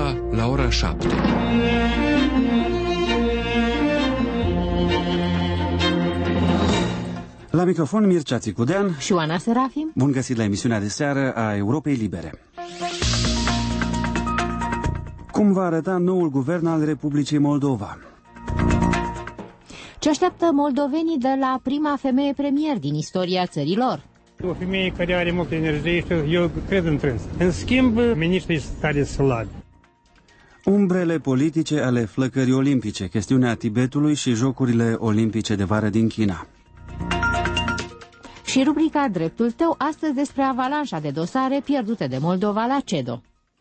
Europa la ora 7. La microfon Mircea Țicudean și Oana Serafim. Bun găsit la emisiunea de seară a Europei Libere. Cum va arăta noul guvern al Republicii Moldova? Ce așteaptă moldovenii de la prima femeie premier din istoria țărilor? O femeie care are multă energie și eu cred în trâns. În schimb, miniștrii stare slabi. Umbrele politice ale flăcării olimpice, chestiunea Tibetului și Jocurile Olimpice de vară din China. Și rubrica Dreptul tău, astăzi despre avalanșa de dosare pierdute de Moldova la CEDO.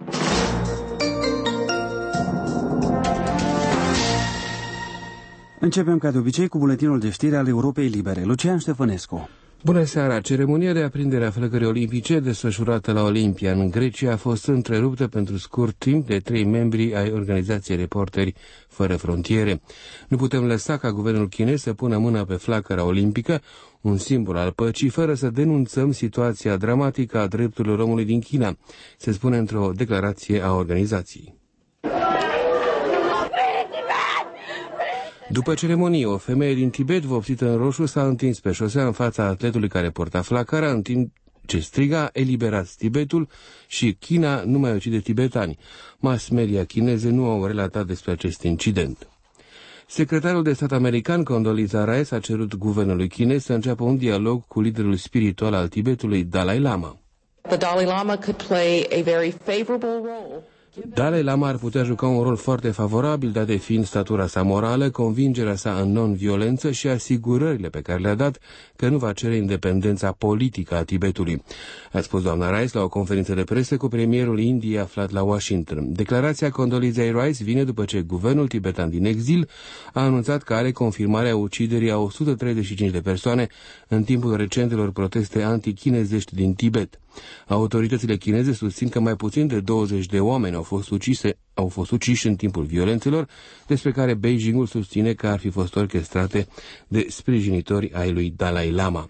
Începem ca de obicei cu buletinul de știri al Europei Libere. Lucian Ștefănescu. Bună seara! Ceremonia de aprindere a flăcării olimpice desfășurată la Olimpia în Grecia a fost întreruptă pentru scurt timp de 3 membri ai organizației Reporteri Fără Frontiere. Nu putem lăsa ca guvernul chinez să pună mâna pe flacăra olimpică, un simbol al păcii, fără să denunțăm situația dramatică a drepturilor omului din China, se spune într-o declarație a organizației. După ceremonie, o femeie din Tibet, vopsită în roșu, s-a întins pe șosea în fața atletului care porta flacăra, în timp ce striga "Eliberați Tibetul" și "China nu mai ucide tibetani". Mass media chineze nu au relatat despre acest incident. Secretarul de stat american Condoleezza Rice a cerut guvernului chinez să înceapă un dialog cu liderul spiritual al Tibetului, Dalai Lama. The Dalai Lama could play a very favorable role. Dalai Lama ar putea juca un rol foarte favorabil, date fiind statura sa morală, convingerea sa în non-violență și asigurările pe care le-a dat că nu va cere independența politică a Tibetului, a spus doamna Rice la o conferință de presă cu premierul Indiei aflat la Washington. Declarația Condoleezza Rice vine după ce guvernul tibetan din exil a anunțat că are confirmarea uciderii a 135 de persoane în timpul recentelor proteste antichinezești din Tibet. Autoritățile chineze susțin că mai puțin de 20 de oameni au fost uciși în timpul violențelor, despre care Beijingul susține că ar fi fost orchestrate de sprijinitori ai lui Dalai Lama.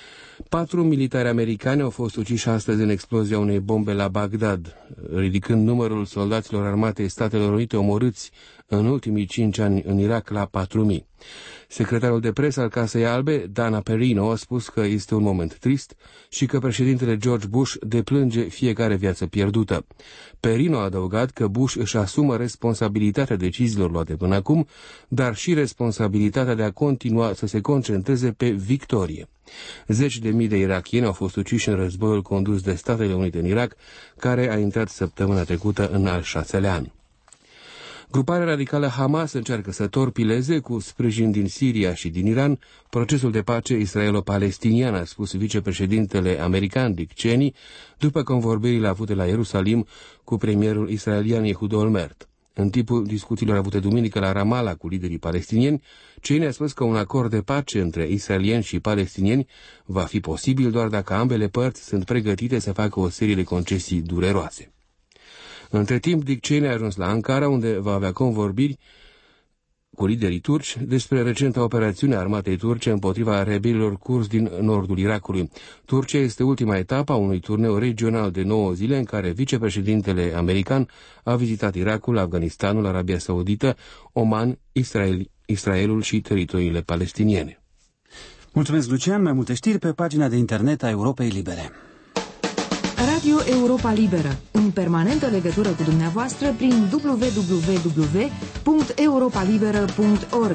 4 militari americani au fost uciși astăzi în explozia unei bombe la Bagdad, ridicând numărul soldaților armatei Statelor Unite omorâți în ultimii 5 ani în Irak la 4.000. Secretarul de presă al Casei Albe, Dana Perino, a spus că este un moment trist și că președintele George Bush deplânge fiecare viață pierdută. Perino a adăugat că Bush își asumă responsabilitatea deciziilor luate până acum, dar și responsabilitatea de a continua să se concentreze pe victorie. 10.000 de irakieni au fost uciși în războiul condus de Statele Unite în Irak, care a intrat săptămâna trecută în al 6-lea an. Gruparea radicală Hamas încearcă să torpileze, cu sprijin din Siria și din Iran, procesul de pace israelo-palestinian, a spus vicepreședintele american Dick Cheney, după convorbirile avute la Ierusalim cu premierul israelian Ehud Olmert. În timpul discuțiilor avute duminică la Ramallah cu liderii palestinieni, Cheney a spus că un acord de pace între israelieni și palestinieni va fi posibil doar dacă ambele părți sunt pregătite să facă o serie de concesii dureroase. Între timp, Dick Cheney a ajuns la Ankara, unde va avea convorbiri cu liderii turci despre recenta operațiune a armatei turce împotriva rebelilor kurzi din nordul Irakului. Turcia este ultima etapă a unui turneu regional de 9 zile în care vicepreședintele american a vizitat Irakul, Afganistanul, Arabia Saudită, Oman, Israelul și teritoriile palestiniene. Mulțumesc, Lucian. Mai multe știri pe pagina de internet a Europei Libere. Radio Europa Liberă, în permanentă legătură cu dumneavoastră prin www.europalibera.org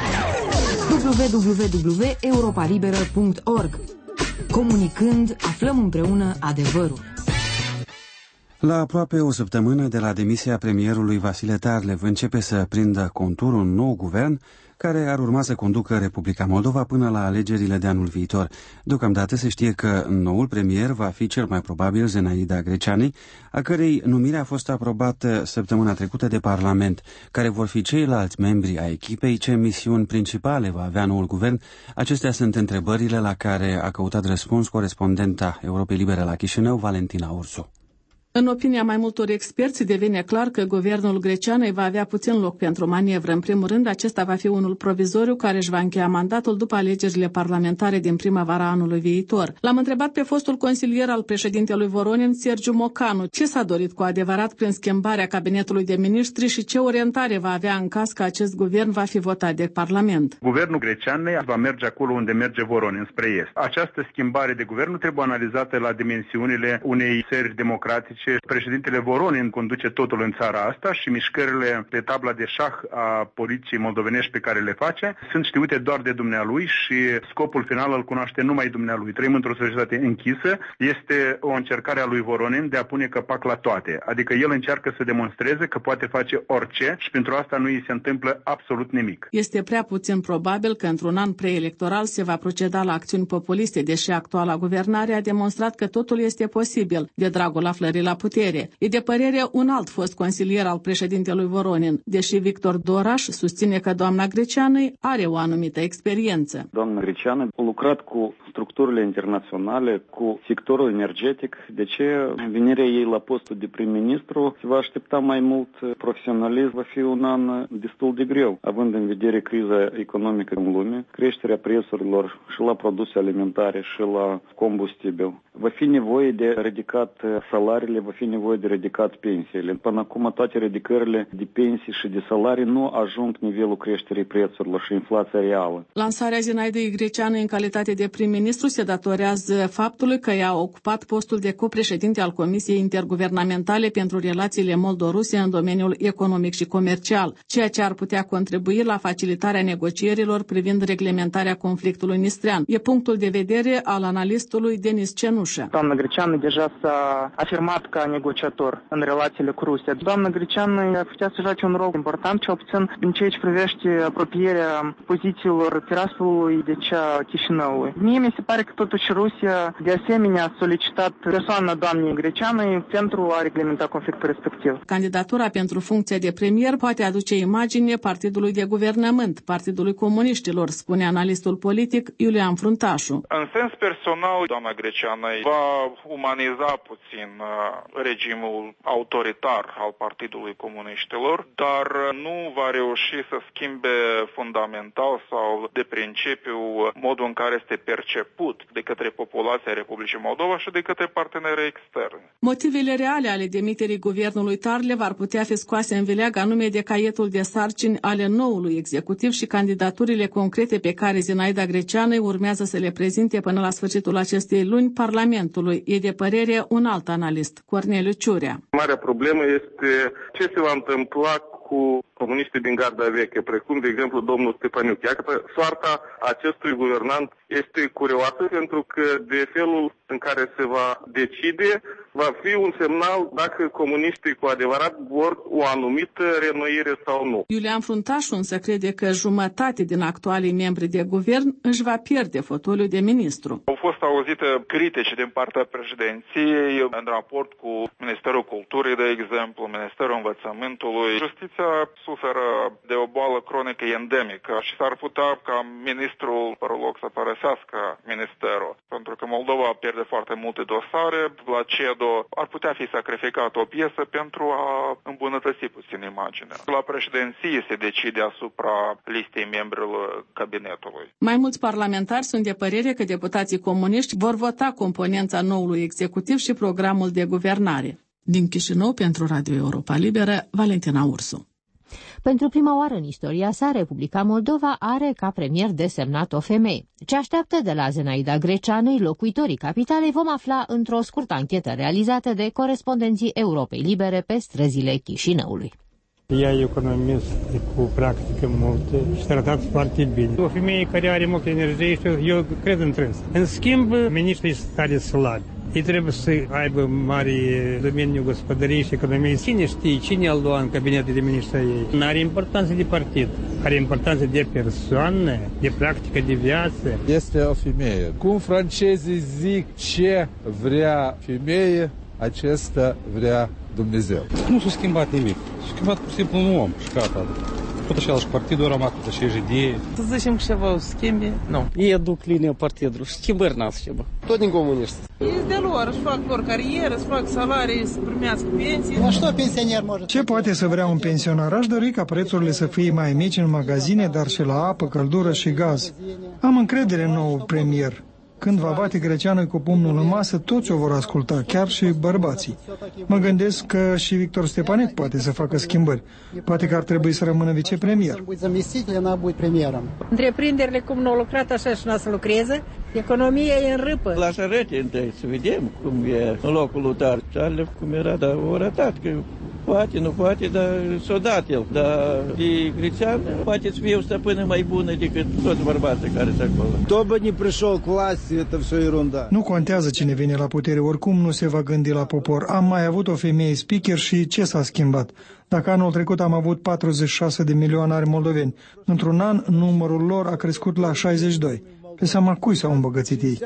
www.europalibera.org. Comunicând, aflăm împreună adevărul. La aproape o săptămână de la demisia premierului Vasile Târlev începe să prindă contur un nou guvern care ar urma să conducă Republica Moldova până la alegerile de anul viitor. Deocamdată se știe că noul premier va fi cel mai probabil Zenaida Greceanu, a cărei numire a fost aprobată săptămâna trecută de Parlament. Care vor fi ceilalți membri ai echipei, ce misiuni principale va avea noul guvern? Acestea sunt întrebările la care a căutat răspuns corespondenta Europei Libere la Chișinău, Valentina Ursu. În opinia mai multor experți, devine clar că guvernul Greceanei va avea puțin loc pentru manevră. În primul rând, acesta va fi unul provizoriu care își va încheia mandatul după alegerile parlamentare din primăvara anului viitor. L-am întrebat pe fostul consilier al președintelui Voronin, Sergiu Mocanu, ce s-a dorit cu adevărat prin schimbarea cabinetului de miniștri și ce orientare va avea în caz că acest guvern va fi votat de Parlament. Guvernul Greceanei va merge acolo unde merge Voronin, spre est. Această schimbare de guvern nu trebuie analizată la dimensiunile unei țări democratice. Președintele Voronin conduce totul în țara asta și mișcările pe tabla de șah a poliției moldovenești pe care le face sunt știute doar de dumnealui și scopul final îl cunoaște numai dumnealui. Trăim într-o societate închisă, este o încercare a lui Voronin de a pune căpac la toate. Adică el încearcă să demonstreze că poate face orice și pentru asta nu îi se întâmplă absolut nimic. Este prea puțin probabil că într-un an preelectoral se va proceda la acțiuni populiste, deși actuala guvernare a demonstrat că totul este posibil, de dragul aflării la putere. E de părere un alt fost consilier al președintelui Voronin, deși Victor Doraș susține că doamna Greceană are o anumită experiență. Doamna Greceană a lucrat cu structurile internaționale, cu sectorul energetic, de ce venirea ei la postul de prim-ministru se va aștepta mai mult profesionalism, va fi un an destul de greu, având în vedere criza economică în lume, creșterea prețurilor și la produse alimentare și la combustibil. Va fi nevoie de ridicat salariile, va fi nevoie de ridicat pensiile. Până acum toate ridicările de pensii și de salarii nu ajung nivelul creșterii prețurilor și inflația reală. Lansarea Zinaidei Greceană în calitate de prim-ministru se datorează faptului că ea a ocupat postul de copreședinte al Comisiei Interguvernamentale pentru relațiile Moldo-Rusia în domeniul economic și comercial, ceea ce ar putea contribui la facilitarea negocierilor privind reglementarea conflictului nistrean. E punctul de vedere al analistului Denis Cenușă. Doamna Greceană deja s-a afirmat ca negociator în relațiile cu Rusia. Doamna Greceană ar putea să joace un rol important, cel puțin în ceea ce privește apropierea pozițiilor Tiraspolului de cea Chișinăului. Mie mi se pare că totuși Rusia de asemenea a solicitat persoana doamnei Greceană pentru a reglementa conflictul respectiv. Candidatura pentru funcția de premier poate aduce imagine partidului de guvernământ, Partidului Comuniștilor, spune analistul politic Iulian Fruntașu. În sens personal, doamna Greceană va umaniza puțin regimul autoritar al Partidului Comuniștilor, dar nu va reuși să schimbe fundamental sau de principiu modul în care este perceput de către populația Republicii Moldova și de către partenerii externi. Motivele reale ale demiterii guvernului Tarlev ar putea fi scoase în vileag anume de caietul de sarcini ale noului executiv și candidaturile concrete pe care Zinaida Greceană urmează să le prezinte până la sfârșitul acestei luni Parlamentului. E de părere un alt analist, Corneliu Ciurea. Marea problemă este ce se va întâmpla cu comuniștii din garda veche, precum, de exemplu, domnul Stepaniuc. Iar că soarta acestui guvernant este curioasă, pentru că de felul în care se va decide, va fi un semnal dacă comuniștii cu adevărat vor o anumită reînnoire sau nu. Iulian Fruntașu însă crede că jumătate din actualii membri de guvern își va pierde fotoliul de ministru. Au fost auzite critici din partea președinției în raport cu Ministerul Culturii, de exemplu, Ministerul Învățământului. Justiția suferă de o boală cronică endemică și s-ar putea ca ministrul Păroloc să părăsească ministerul, pentru că Moldova pierde foarte multe dosare. La CEDO ar putea fi sacrificat o piesă pentru a îmbunătăți puțin imaginea. La președinție se decide asupra listei membrilor cabinetului. Mai mulți parlamentari sunt de părere că deputații comuniști vor vota componența noului executiv și programul de guvernare. Din Chișinău, pentru Radio Europa Liberă, Valentina Ursu. Pentru prima oară în istoria sa, Republica Moldova are ca premier desemnat o femeie. Ce așteaptă de la Zinaida Greceană locuitorii capitalei vom afla într-o scurtă anchetă realizată de corespondenții Europei Libere pe străzile Chișinăului. Ea e economist cu practică multă și tratat foarte bine. O femeie care are multă energie și eu cred în trâns. În schimb, ministrii sunt tare slabi. Ei trebuie să aibă mare domeniu gospodăriei și economiei. Cine știe, cine îl lua în cabinetul de ministri ei? Nu are importanță de partid, are importanță de persoană, de practică de viață. Este o femeie. Cum francezii zic ce vrea femeie, acesta vrea Dumnezeu. Nu s-a schimbat nimic. S-a schimbat pur și simplu un om și gata. Tot așa și partidul a rămas cu aceeași idee. Să zicem că ceva o schimbe? Nu. Ei duc linia partidului. Schimbări n-au ceva. Tot din comuniști. Ei de lor, își fac lor carieră, își fac salarii, să primească pensii. Ce poate să vrea un pensionar? Aș dori ca prețurile să fie mai mici în magazine, dar și la apă, căldură și gaz. Am încredere în nou premier. Când va bate Greceanu cu pumnul în masă, toți o vor asculta, chiar și bărbații. Mă gândesc că și Victor Stepanec poate să facă schimbări. Poate că ar trebui să rămână vicepremier. Întreprinderile cum nu au lucrat, așa și n-a să lucreze. Economia e în râpă. La șarete întâi, să vedem cum e în locul lui Charles, cum era, dar o arătat că poate, nu poate, dar s-o dat el. Dar de Grecean poate să fie o stăpână mai bună decât toți bărbații care sunt acolo. Nu contează cine vine la putere, oricum nu se va gândi la popor. Am mai avut o femeie speaker și ce s-a schimbat? Dacă anul trecut am avut 46 de milionari moldoveni, într-un an numărul lor a crescut la 62. Pe seama cui s-au îmbogățit ei?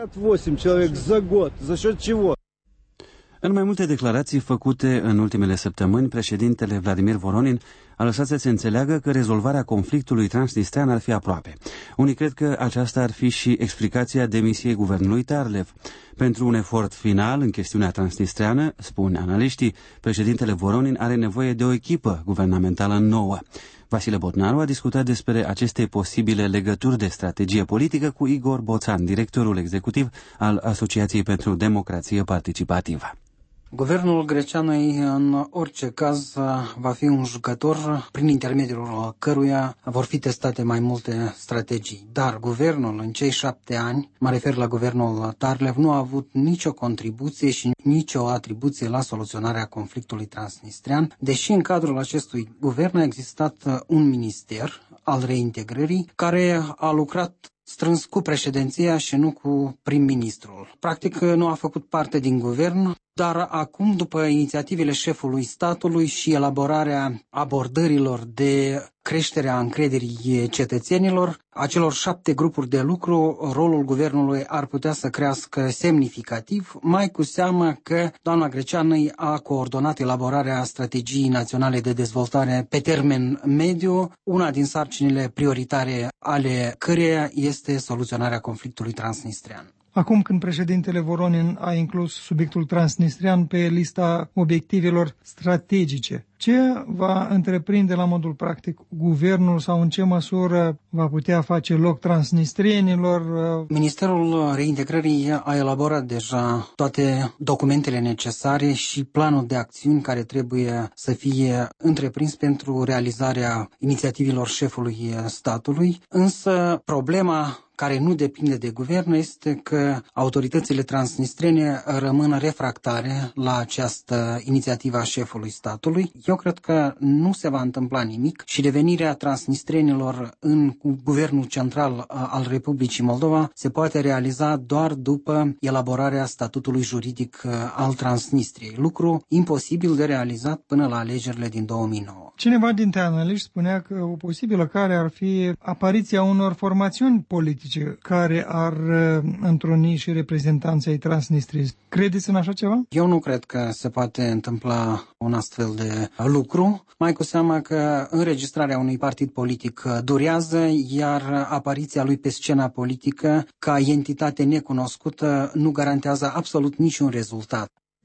În mai multe declarații făcute în ultimele săptămâni, președintele Vladimir Voronin a lăsat să se înțeleagă că rezolvarea conflictului transnistrean ar fi aproape. Unii cred că aceasta ar fi și explicația demisiei guvernului Tarlev. Pentru un efort final în chestiunea transnistreană, spun analiștii, președintele Voronin are nevoie de o echipă guvernamentală nouă. Vasile Botnaru a discutat despre aceste posibile legături de strategie politică cu Igor Boțan, directorul executiv al Asociației pentru Democrație Participativă. Guvernul Greceanului, în orice caz, va fi un jucător prin intermediul căruia vor fi testate mai multe strategii. Dar guvernul, în cei 7 ani, mă refer la guvernul Tarlev, nu a avut nicio contribuție și nicio atribuție la soluționarea conflictului transnistrean, deși în cadrul acestui guvern a existat un minister al reintegrării care a lucrat strâns cu președinția și nu cu prim-ministrul. Practic nu a făcut parte din guvern, dar acum, după inițiativele șefului statului și elaborarea abordărilor de creșterea încrederii cetățenilor, acelor 7 grupuri de lucru, rolul guvernului ar putea să crească semnificativ, mai cu seamă că doamna Greceanu a coordonat elaborarea strategiei naționale de dezvoltare pe termen mediu, una din sarcinile prioritare ale căreia este soluționarea conflictului transnistrean. Acum când președintele Voronin a inclus subiectul transnistrian pe lista obiectivelor strategice, ce va întreprinde la modul practic guvernul sau în ce măsură va putea face loc transnistrienilor? Ministerul Reintegrării a elaborat deja toate documentele necesare și planul de acțiuni care trebuie să fie întreprins pentru realizarea inițiativelor șefului statului, însă problema care nu depinde de guvern este că autoritățile transnistrene rămân refractare la această inițiativă a șefului statului. Eu cred că nu se va întâmpla nimic și devenirea transnistrenilor în guvernul central al Republicii Moldova se poate realiza doar după elaborarea statutului juridic al Transnistriei, lucru imposibil de realizat până la alegerile din 2009. Cineva dintre analiști spunea că o posibilă care ar fi apariția unor formațiuni politice care ar întruni și reprezentanții Transnistriei. Credeți în așa ceva? Eu nu cred că se poate întâmpla un astfel de lucru, mai cu seama că înregistrarea unui partid politic durează, iar apariția lui pe scena politică ca entitate necunoscută nu garantează absolut niciun rezultat.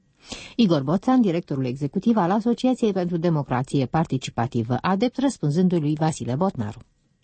Igor Boțan, directorul executiv al Asociației pentru Democrație Participativă, adept, răspunzându-i lui Vasile Botnaru.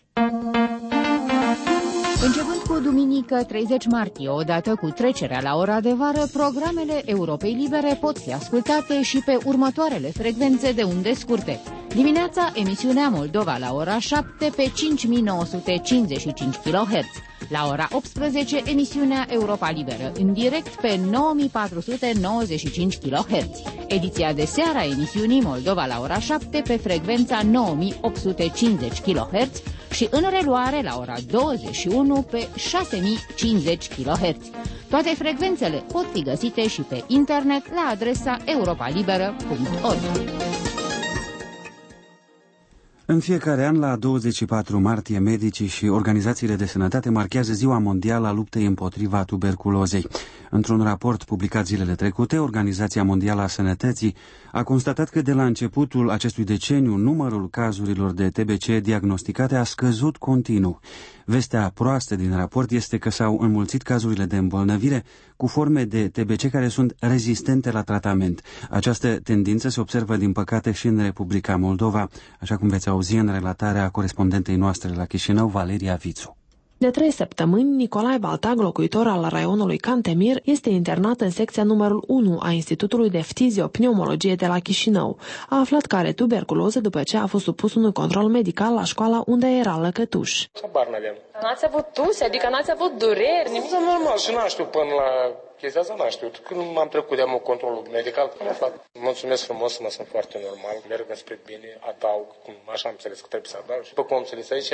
Începând cu duminică 30 martie, odată cu trecerea la ora de vară, programele Europei Libere pot fi ascultate și pe următoarele frecvențe de unde scurte. Dimineața, emisiunea Moldova la ora 7 pe 5955 kHz. La ora 18, emisiunea Europa Liberă, în direct pe 9495 kHz. Ediția de seară a emisiunii Moldova la ora 7 pe frecvența 9850 kHz și în reluare la ora 21 pe 6050 kHz. Toate frecvențele pot fi găsite și pe internet la adresa europalibera.org. În fiecare an, la 24 martie, medicii și organizațiile de sănătate marchează Ziua Mondială a Luptei împotriva tuberculozei. Într-un raport publicat zilele trecute, Organizația Mondială a Sănătății a constatat că de la începutul acestui deceniu, numărul cazurilor de TBC diagnosticate a scăzut continuu. Vestea proastă din raport este că s-au înmulțit cazurile de îmbolnăvire cu forme de TBC care sunt rezistente la tratament. Această tendință se observă, din păcate, și în Republica Moldova, așa cum veți auzi în relatarea corespondentei noastre la Chișinău, Valeria Vițu. De 3 săptămâni, Nicolae Baltag, locuitor al raionului Cantemir, este internat în secția numărul 1 a Institutului de Ftiziopneumologie de la Chișinău. A aflat că are tuberculoză după ce a fost supus unui control medical la școala unde era lăcătuș. Habar n-aveam. N-ați avut tuse, adică n-ați avut dureri? Nimic? Normal, și n-am știut până la chestia asta, n-am știut. Când m-am trecut de controlul medical, am aflat. Mulțumesc frumos, mă sunt foarte normal, merg spre bine, adaug, așa am înțeles că trebuie să adaug. Și după cum am înțeles aici,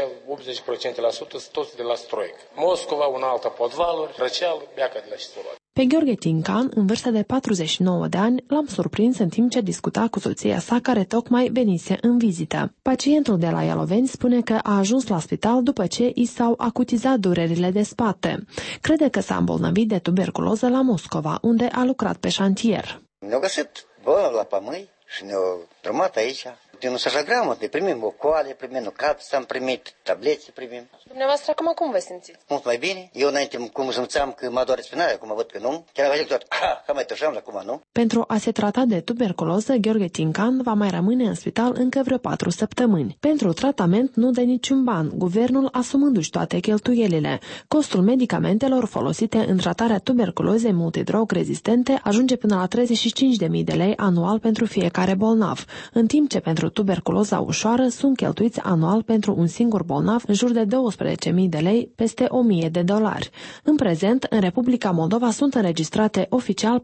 80% sunt toți de la Stroic. Moscova, una alta Podvaluri, Răceal, Beaca de la Șițolat. Pe Gheorghe Tincan, în vârstă de 49 de ani, l-am surprins în timp ce discuta cu soția sa, care tocmai venise în vizită. Pacientul de la Ialoveni spune că a ajuns la spital după ce i s-au acutizat durerile de spate. Crede că s-a îmbolnăvit de tuberculoză la Moscova, unde a lucrat pe șantier. Ne-au găsit bolă la pămâi și ne-au drămat aici. Din usajagramă, primim ocoale, primim capți, am primit tableți, primim. Dumneavoastră, acum cum vă simțiți? Mult mai bine. Eu înainte cum simțeam că mă doare spinarea, acum văd că nu. Chiar am tot, că mai tășeam, acum nu. Pentru a se trata de tuberculoză, Gheorghe Tincan va mai rămâne în spital încă vreo 4 săptămâni. Pentru tratament nu dă niciun ban, guvernul asumându-și toate cheltuielile. Costul medicamentelor folosite în tratarea tuberculozei multidrog rezistente ajunge până la 35.000 de lei anual pentru fiecare bolnav, în timp ce pentru tuberculoza ușoară sunt cheltuiți anual pentru un singur bolnav în jur de 12.000 de lei, peste $1.000. În prezent, în Republica Moldova sunt înregistrate oficial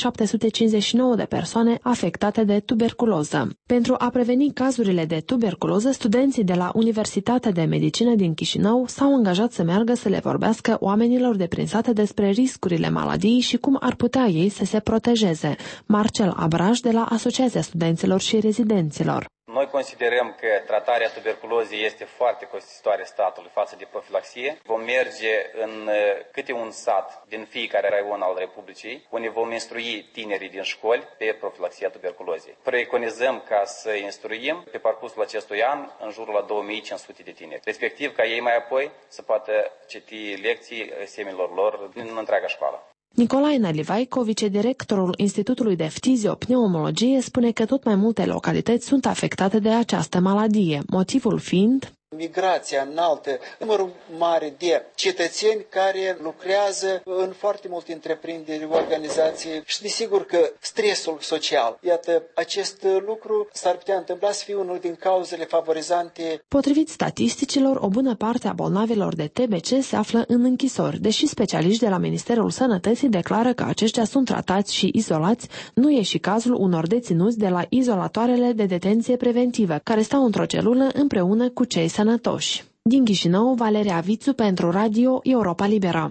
4.759 de persoane afectate de tuberculoză. Pentru a preveni cazurile de tuberculoză, studenții de la Universitatea de Medicină din Chișinău s-au angajat să meargă să le vorbească oamenilor deprinsate despre riscurile maladiei și cum ar putea ei să se protejeze. Marcel Abraj, de la Asociația Studenților și Rezidenților. Noi considerăm că tratarea tuberculozei este foarte costisitoare statului față de profilaxie. Vom merge în câte un sat din fiecare raion al Republicii, unde vom instrui tinerii din școli pe profilaxia tuberculozei. Preconizăm ca să instruim pe parcursul acestui an în jurul la 2500 de tineri, respectiv ca ei mai apoi să poată citi lecții seminilor lor din întreaga școală. Nicolae Nalivaico, vicedirectorul Institutului de Ftiziopneumologie, spune că tot mai multe localități sunt afectate de această maladie, motivul fiind migrația înaltă, numărul mare de cetățeni care lucrează în foarte multe întreprinderi, organizații și desigur că stresul social. Iată, acest lucru s-ar putea întâmpla să fie unul din cauzele favorizante. Potrivit statisticilor, o bună parte a bolnavilor de TBC se află în închisori, deși specialiști de la Ministerul Sănătății declară că aceștia sunt tratați și izolați, nu e și cazul unor deținuți de la izolatoarele de detenție preventivă, care stau într-o celulă împreună cu cei sănătoși. Din Chișinău, Valeria Vițu pentru Radio Europa Liberă.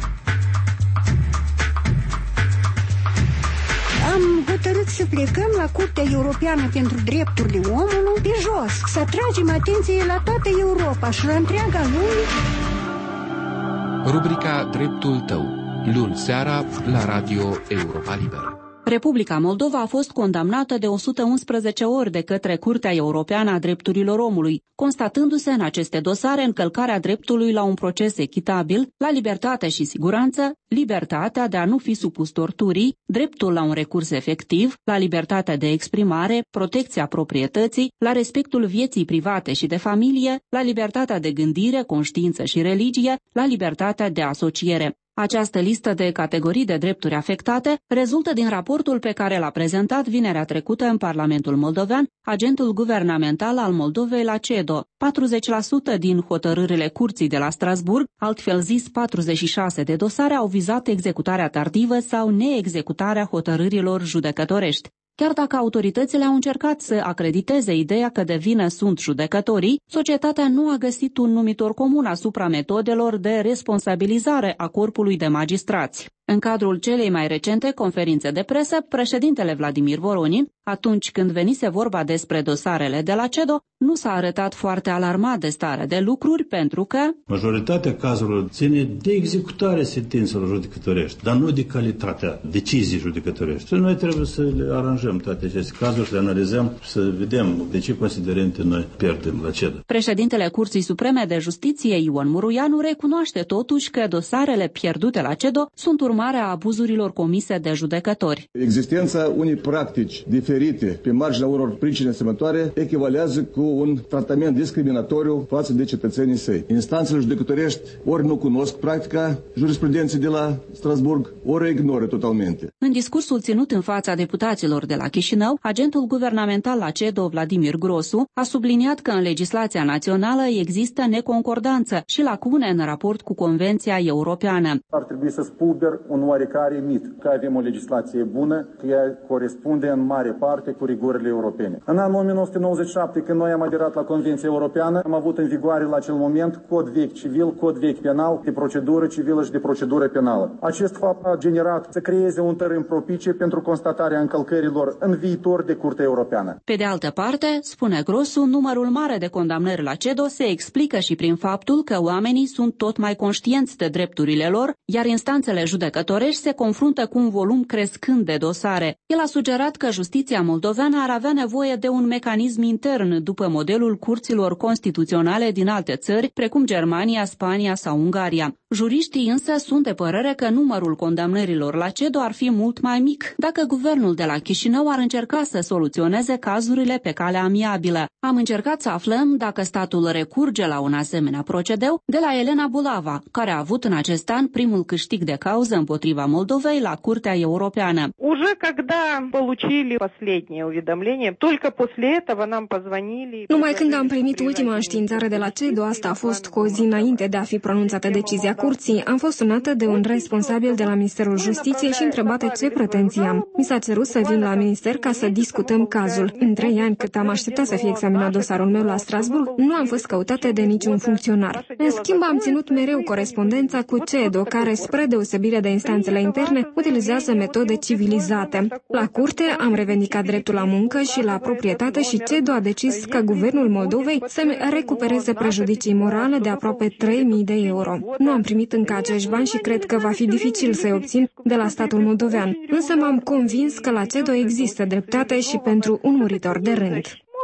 Am hotărât să plecăm la Curtea Europeană pentru Drepturile Omului de jos, să atragem atenție la toată Europa și la întreaga lume. Rubrica Dreptul tău, luni seara la Radio Europa Liberă. Republica Moldova a fost condamnată de 111 ori de către Curtea Europeană a Drepturilor Omului, constatându-se în aceste dosare încălcarea dreptului la un proces echitabil, la libertate și siguranță, libertatea de a nu fi supus torturii, dreptul la un recurs efectiv, la libertatea de exprimare, protecția proprietății, la respectul vieții private și de familie, la libertatea de gândire, conștiință și religie, la libertatea de asociere. Această listă de categorii de drepturi afectate rezultă din raportul pe care l-a prezentat vinerea trecută în Parlamentul Moldovean agentul guvernamental al Moldovei la CEDO. 40% din hotărârile curții de la Strasburg, altfel zis 46 de dosare, au vizat executarea tardivă sau neexecutarea hotărârilor judecătorești. Chiar dacă autoritățile au încercat să acrediteze ideea că de vină sunt judecătorii, societatea nu a găsit un numitor comun asupra metodelor de responsabilizare a corpului de magistrați. În cadrul celei mai recente conferințe de presă, președintele Vladimir Voronin, atunci când venise vorba despre dosarele de la CEDO, nu s-a arătat foarte alarmat de starea de lucruri pentru că majoritatea cazurilor ține de executarea sentințelor judecătorești, dar nu de calitatea decizii judecătorești. Și noi trebuie să le aranjăm toate aceste cazuri, să le analizăm și să vedem de ce considerente noi pierdem la CEDO. Președintele Curții Supreme de Justiție, Ion Muruianu, recunoaște totuși că dosarele pierdute la CEDO sunt urmarea abuzurilor comise de judecători. Existența unei practici diferite pe marginea unor pricini asemănătoare echivalează cu un tratament discriminatoriu față de cetățenii săi. Instanțele judecătorești ori nu cunosc practica jurisprudenței de la Strasburg, ori o ignoră totalmente. În discursul ținut în fața deputaților de la Chișinău, agentul guvernamental la CEDO, Vladimir Grosu, a subliniat că în legislația națională există neconcordanță și lacune în raport cu Convenția Europeană. Ar trebui să spulber un oarecare mit că avem o legislație bună, că ea corespunde în mare parte cu rigorile europene. În anul 1997, când noi am aderat la Convenția Europeană, am avut în vigoare la acel moment cod vechi civil, cod vechi penal, de procedură civilă și de procedură penală. Acest fapt a generat să creeze un tărâm propice pentru constatarea încălcărilor în viitor de Curtea Europeană. Pe de altă parte, spune Grosu, numărul mare de condamnări la CEDO se explică și prin faptul că oamenii sunt tot mai conștienți de drepturile lor, iar instanțele judecătorești se confruntă cu un volum crescând de dosare. El a sugerat că justiția moldoveană ar avea nevoie de un mecanism intern după modelul curților constituționale din alte țări, precum Germania, Spania sau Ungaria. Juriștii însă sunt de părere că numărul condamnărilor la CEDO ar fi mult mai mic dacă guvernul de la Chișinău ar încerca să soluționeze cazurile pe cale amiabilă. Am încercat să aflăm dacă statul recurge la un asemenea procedeu de la Elena Bulava, care a avut în acest an primul câștig de cauză împotriva Moldovei la Curtea Europeană. Numai când am primit ultima înștiințare de la CEDO, asta a fost cu o zi înainte de a fi pronunțată decizia curții, am fost sunată de un responsabil de la Ministerul Justiției și întrebată ce pretenții am. Mi s-a cerut să vin la minister ca să discutăm cazul. În 3 ani cât am așteptat să fie examinat dosarul meu la Strasburg, nu am fost căutată de niciun funcționar. În schimb, am ținut mereu corespondența cu CEDO, care, spre deosebire de instanțele interne, utilizează metode civilizate. La curte am revendicat dreptul la muncă și la proprietate și CEDO a decis că guvernul Moldovei să-mi recupereze prejudicii morale de aproape 3.000 de euro. Nu am primit încă acești bani și cred că va fi dificil să-i obțin de la statul moldovean. Însă m-am convins că la CEDO există dreptate și pentru un muritor de rând.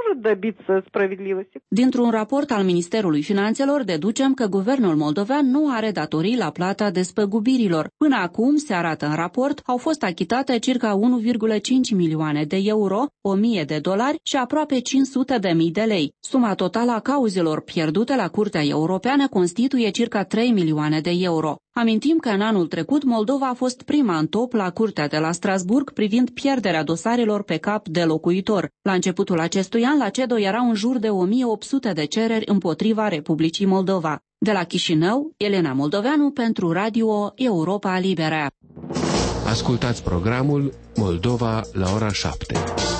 Dintr-un raport al Ministerului Finanțelor deducem că guvernul moldovean nu are datorii la plata despăgubirilor. Până acum, se arată în raport, au fost achitate circa 1,5 milioane de euro, $1.000 și aproape 500.000 de lei. Suma totală a cauzelor pierdute la Curtea Europeană constituie circa 3 milioane de euro. Amintim că în anul trecut Moldova a fost prima în top la Curtea de la Strasburg privind pierderea dosarelor pe cap de locuitor. La începutul acestui an, la CEDO erau în jur de 1800 de cereri împotriva Republicii Moldova. De la Chișinău, Elena Moldoveanu pentru Radio Europa Liberă. Ascultați programul Moldova la ora 7.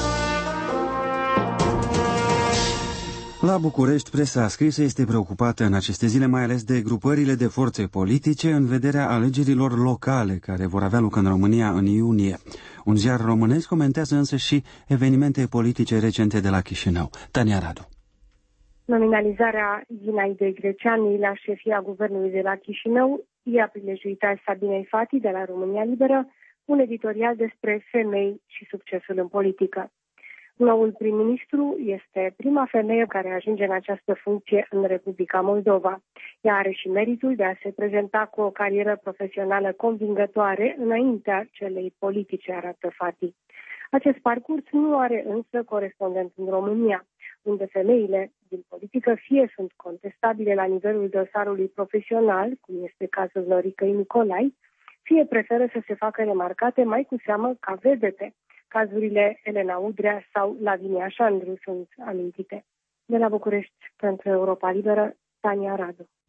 La București, presa scrisă este preocupată în aceste zile mai ales de grupările de forțe politice în vederea alegerilor locale care vor avea loc în România în iunie. Un ziar românesc comentează însă și evenimente politice recente de la Chișinău. Tania Radu. Nominalizarea Zinaidei Greceanei la șefia guvernului de la Chișinău i-a prilejuit Sabinei Fati de la România Liberă un editorial despre femei și succesul în politică. Noul prim-ministru este prima femeie care ajunge în această funcție în Republica Moldova. Ea are și meritul de a se prezenta cu o carieră profesională convingătoare înaintea celei politice, arată Fati. Acest parcurs nu are însă corespondent în România, unde femeile din politică fie sunt contestabile la nivelul dosarului profesional, cum este cazul Loricăi Nicolai, fie preferă să se facă remarcate mai cu seamă ca vedete. Cazurile Elena Udrea sau Lavinia Șandru sunt amintite. De la București, pentru Europa Liberă, Tania Radu.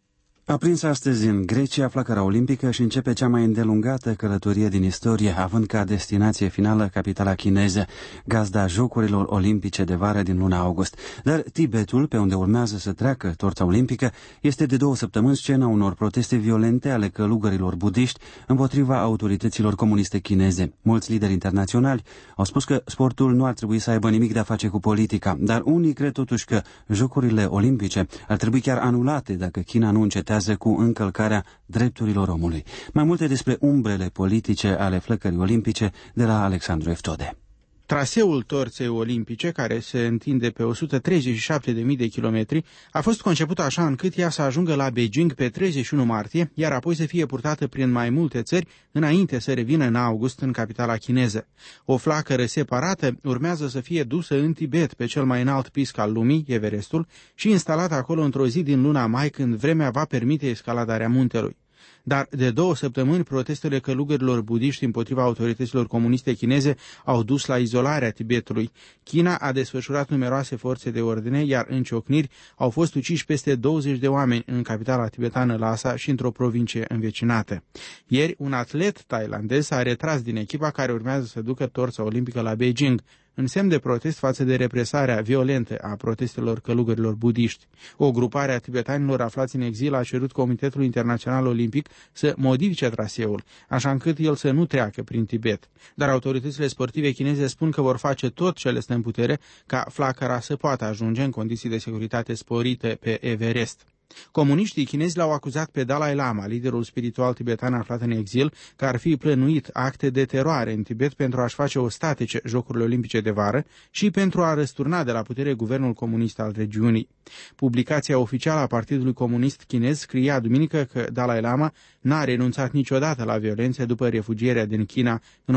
A prins astăzi în Grecia flacăra olimpică și începe cea mai îndelungată călătorie din istorie, având ca destinație finală capitala chineză, gazda Jocurilor Olimpice de vară din luna august. Dar Tibetul, pe unde urmează să treacă torța olimpică, este de 2 săptămâni scena unor proteste violente ale călugărilor budiști împotriva autorităților comuniste chineze. Mulți lideri internaționali au spus că sportul nu ar trebui să aibă nimic de a face cu politica, dar unii cred totuși că Jocurile Olimpice ar trebui chiar anulate dacă China nu încetează cu încălcarea drepturilor omului. Mai multe despre umbrele politice ale flăcării olimpice de la Alexandru Eftode. Traseul torței olimpice, care se întinde pe 137.000 de kilometri, a fost conceput așa încât ea să ajungă la Beijing pe 31 martie, iar apoi să fie purtată prin mai multe țări înainte să revină în august în capitala chineză. O flacără separată urmează să fie dusă în Tibet, pe cel mai înalt pisc al lumii, Everestul, și instalată acolo într-o zi din luna mai, când vremea va permite escaladarea muntelui. Dar de 2 săptămâni, protestele călugărilor budiști împotriva autorităților comuniste chineze au dus la izolarea Tibetului. China a desfășurat numeroase forțe de ordine, iar în ciocniri au fost uciși peste 20 de oameni în capitala tibetană Lhasa și într-o provincie învecinată. Ieri, un atlet tailandez s-a retras din echipa care urmează să ducă torța olimpică la Beijing, în semn de protest față de represarea violentă a protestelor călugărilor budiști. O grupare a tibetanilor aflați în exil a cerut Comitetul Internațional Olimpic să modifice traseul, așa încât el să nu treacă prin Tibet. Dar autoritățile sportive chineze spun că vor face tot ce le stă în putere ca flacăra să poată ajunge în condiții de securitate sporite pe Everest. Comuniștii chinezi l-au acuzat pe Dalai Lama, liderul spiritual tibetan aflat în exil, că ar fi plănuit acte de teroare în Tibet pentru a-și face ostatice Jocurile Olimpice de vară și pentru a răsturna de la putere guvernul comunist al regiunii. Publicația oficială a Partidului Comunist Chinez scria duminică că Dalai Lama n-a renunțat niciodată la violențe după refugierea din China în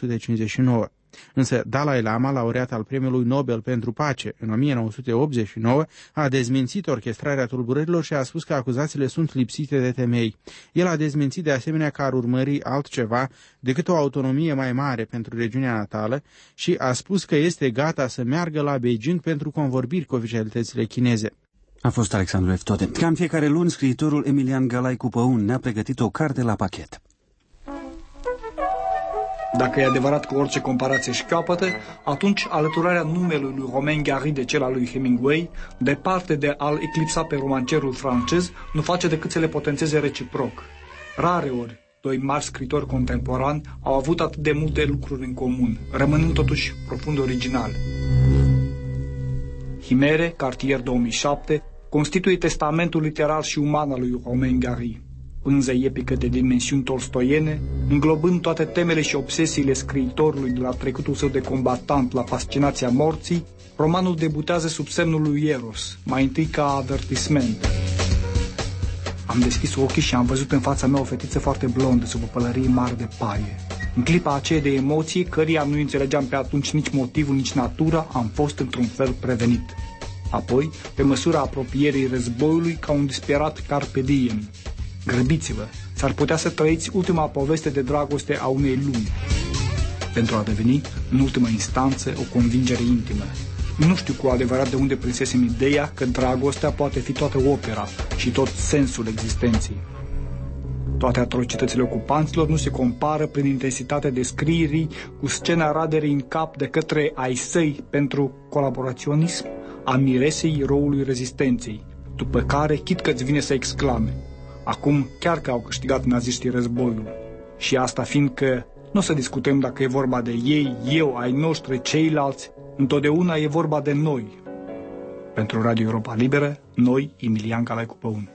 1959. Însă Dalai Lama, laureat al Premiului Nobel pentru Pace în 1989, a dezmințit orchestrarea tulburărilor și a spus că acuzațiile sunt lipsite de temei. El a dezmințit de asemenea că ar urmări altceva decât o autonomie mai mare pentru regiunea natală și a spus că este gata să meargă la Beijing pentru convorbiri cu oficialitățile chineze. A fost Alexandru Eftode. Ca în fiecare luni, scriitorul Emilian Galai Cupăun ne-a pregătit o carte la pachet. Dacă e adevărat că orice comparație își capătă, atunci alăturarea numelui lui Romain Gary de cel al lui Hemingway, departe de a-l eclipsa pe romancerul francez, nu face decât să le potențeze reciproc. Rare ori, doi mari scritori contemporani au avut atât de multe lucruri în comun, rămânând totuși profund originali. Chimere, Cartier 2007, constituie testamentul literar și uman al lui Romain Gary. Pânză epică de dimensiuni tolstoiene, înglobând toate temele și obsesiile scriitorului de la trecutul său de combatant la fascinația morții, romanul debutează sub semnul lui Eros, mai întâi ca avertisment. Am deschis ochii și am văzut în fața mea o fetiță foarte blondă sub o pălărie mare de paie. În clipa aceea de emoție, căreia nu înțelegeam pe atunci nici motivul, nici natura, am fost într-un fel prevenit. Apoi, pe măsura apropierii războiului, ca un disperat carpe diem. Grăbiți-vă, s-ar putea să trăiți ultima poveste de dragoste a unei lumi, pentru a deveni, în ultimă instanță, o convingere intimă. Nu știu cu adevărat de unde prinsesem ideea că dragostea poate fi toată opera și tot sensul existenței. Toate atrocitățile ocupanților nu se compară prin intensitatea descrierii cu scena raderii în cap de către ai săi pentru colaboraționism a miresei eroului rezistenței, după care chit că-ți vine să exclame: acum chiar că au câștigat naziștii războiul. Și asta fiindcă nu o să discutăm dacă e vorba de ei, eu, ai noștri, ceilalți, întotdeauna e vorba de noi. Pentru Radio Europa Liberă, noi, Emilian Galai Cupăun.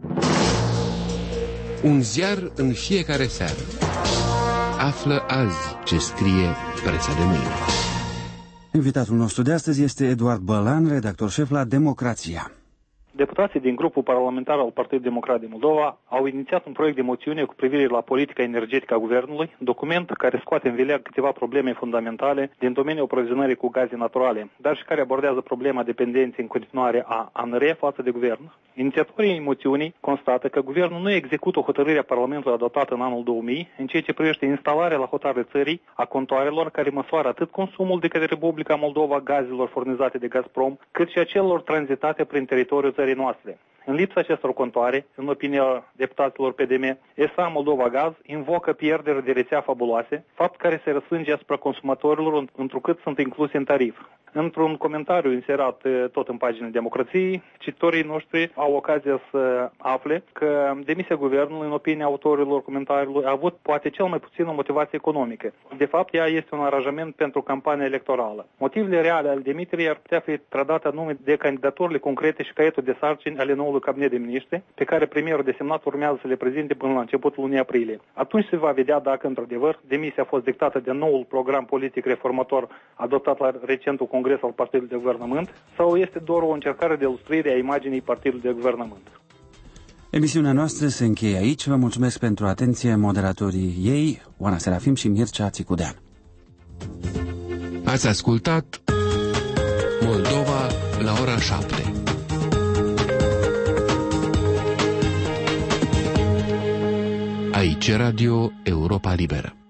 Un ziar în fiecare seară. Află azi ce scrie presa de mâine. Invitatul nostru de astăzi este Eduard Bălan, redactor șef la Democrația. Deputații din grupul parlamentar al Partidului Democrat din Moldova au inițiat un proiect de moțiune cu privire la politica energetică a guvernului, document care scoate în veleag câteva probleme fundamentale din domeniul aprovizionării cu gaze naturale, dar și care abordează problema dependenței în continuare a ANR față de guvern. Inițiatorii moțiunii constată că guvernul nu execută o hotărâre a Parlamentului adoptată în anul 2000 în ceea ce privește instalarea la hotare țării a contoarelor care măsoară atât consumul de către Republica Moldova gazelor furnizate de Gazprom, cât și a celor tranzitate prin teritoriul țării țării noastre. În lipsa acestor contoare, în opinia deputaților PDM, SA Moldova Gaz invocă pierderi de rețea fabuloase, fapt care se răsfrânge asupra consumatorilor întrucât sunt incluse în tarif. Într-un comentariu inserat tot în paginile Democrației, cititorii noștri au ocazia să afle că demisia guvernului, în opinia autorilor comentariului, a avut poate cel mai puțin o motivație economică. De fapt, ea este un aranjament pentru campania electorală. Motivele reale ale demiterii ar putea fi tradate anume de candidaturile concrete și caietul de sarcini ale noului cabinet de miniștri, pe care premierul desemnat urmează să le prezinte până la începutul lunii aprilie. Atunci se va vedea dacă, într-adevăr, demisia a fost dictată de noul program politic reformator adoptat la recentul congres al partidului de guvernământ sau este doar o încercare de ilustrare a imaginii partidului de guvernământ. Emisiunea noastră se încheie aici. Vă mulțumesc pentru atenție, moderatorii ei, Oana Serafim și Mircea Țicudean. Ați ascultat Moldova la ora 7. Aici Radio Europa Liberă.